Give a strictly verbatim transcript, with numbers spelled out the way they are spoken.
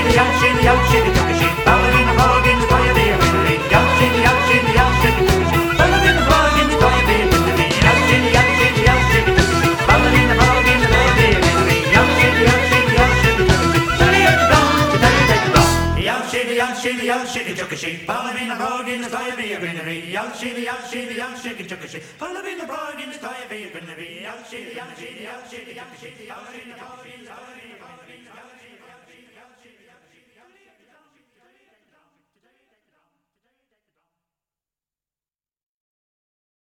young shitty, young shitty, took a shit. Ballad in the bog in the toy of the winnery. Young shitty, young shitty, young shitty, took a shit. Ballad in the bog in the toy of the winnery. Young shitty, young shitty, young shitty, took a shit. Ballad in the bog in the toy of the winnery. Young shitty, young shitty, young shitty, took a shit. Tell you to go, to tell you to go. Young shitty, young shitty, young shitty, took a shit. Ballad in the bog in the toy of the winnery. Young shitty, young shitty, young shitty, took a shit. Ballad in the bog in the toy of the winnery. Young shitty, young shitty, young shitty, young shitty, young shitty, young shitty.